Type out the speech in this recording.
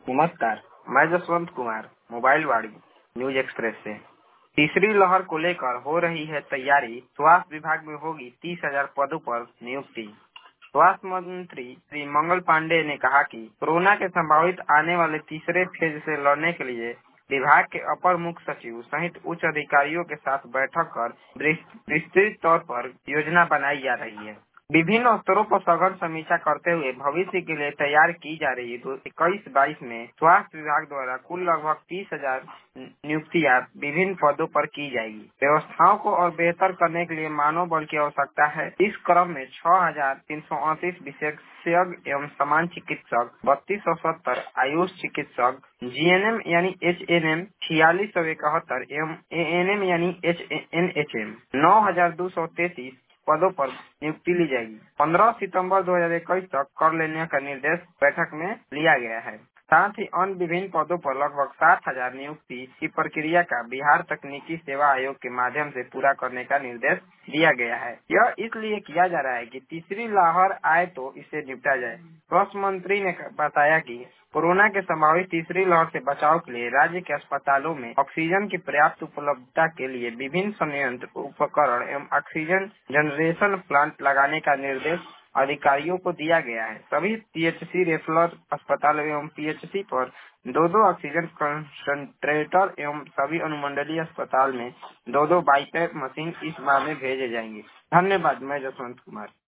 नमस्कार, मैं Jaswant Kumar, mobile Vaani news express से। तीसरी लहर को लेकर हो रही है तैयारी। स्वास्थ्य विभाग में होगी 30,000 पदों पर नियुक्ति। स्वास्थ्य मंत्री श्री मंगल पांडेय ने कहा कि कोरोना के संभावित आने वाले तीसरे फेज से लड़ने के लिए विभाग के अपर मुख्य सचिव सहित उच्च अधिकारियों के साथ बैठक कर विस्तृत तौर पर योजना बनाई जा रही है। विभिन्न स्तरों पर सघन समीक्षा करते हुए भविष्य के लिए तैयार की जा रही 21-22 में स्वास्थ्य विभाग द्वारा कुल लगभग 30,000 नियुक्तियां विभिन्न पदों पर की जाएगी। व्यवस्थाओं को और बेहतर करने के लिए मानव बल की आवश्यकता है। इस क्रम में 6,338 विशेषज्ञ एवं सामान्य चिकित्सक, 3270 आयुष चिकित्सक, जीएनएम यानी एचएनएम 4671 एवं एएनएम यानी एचएनएचएम 9,233 पदों पर नियुक्ति ली जाएगी। 15 सितंबर 2021 तक कर लेने का निर्देश बैठक में लिया गया है। साथ ही अन्य विभिन्न पदों पर लगभग 7,000 नियुक्ति की प्रक्रिया का बिहार तकनीकी सेवा आयोग के माध्यम से पूरा करने का निर्देश दिया गया है। यह इसलिए किया जा रहा है कि तीसरी लहर आए तो इसे निपटा जाए। स्वास्थ्य मंत्री ने बताया कि कोरोना के संभावित तीसरी लहर से बचाव के लिए राज्य के अस्पतालों में ऑक्सीजन की पर्याप्त उपलब्धता के लिए विभिन्न संयंत्र, उपकरण एवं ऑक्सीजन जनरेशन प्लांट लगाने का निर्देश अधिकारियों को दिया गया है। सभी पीएचसी, रेफरल अस्पताल एवं पीएचसी पर 2-2 ऑक्सीजन कंसंट्रेटर एवं सभी अनुमंडलीय अस्पताल में 2-2 बाईपैप मशीन इस माह में भेजे जाएंगे। धन्यवाद। मैं जसवंत कुमार।